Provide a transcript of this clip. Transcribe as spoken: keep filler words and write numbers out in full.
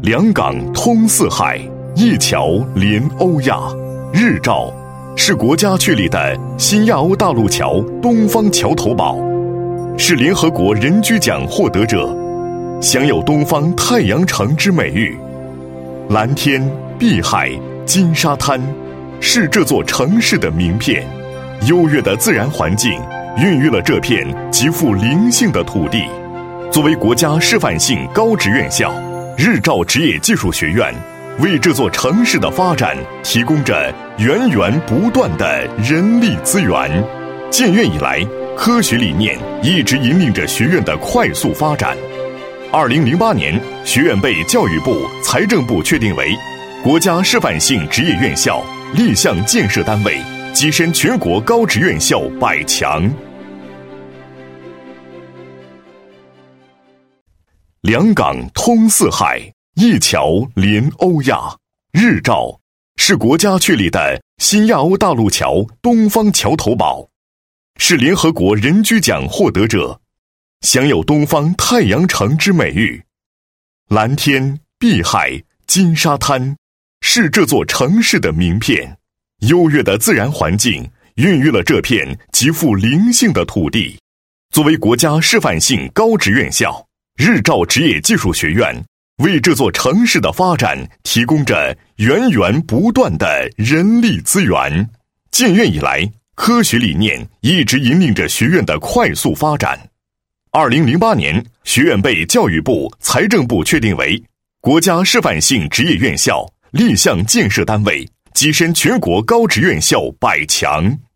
两港通四海，一桥连欧亚。日照是国家确立的新亚欧大陆桥东方桥头堡，是联合国人居奖获得者，享有东方太阳城之美誉。蓝天、碧海、金沙滩，是这座城市的名片。优越的自然环境孕育了这片极富灵性的土地。作为国家示范性高职院校，日照职业技术学院为这座城市的发展提供着源源不断的人力资源。建院以来，科学理念一直引领着学院的快速发展。二零零八年，学院被教育部、财政部确定为国家示范性职业院校，立项建设单位，跻身全国高职院校百强。两港通四海，一桥连欧亚。日照是国家确立的新亚欧大陆桥东方桥头堡，是联合国人居奖获得者，享有东方太阳城之美誉。蓝天、碧海、金沙滩，是这座城市的名片。优越的自然环境孕育了这片极富灵性的土地。作为国家示范性高职院校，日照职业技术学院为这座城市的发展提供着源源不断的人力资源。建院以来，科学理念一直引领着学院的快速发展。二零零八年，学院被教育部、财政部确定为国家示范性职业院校，立项建设单位，跻身全国高职院校百强。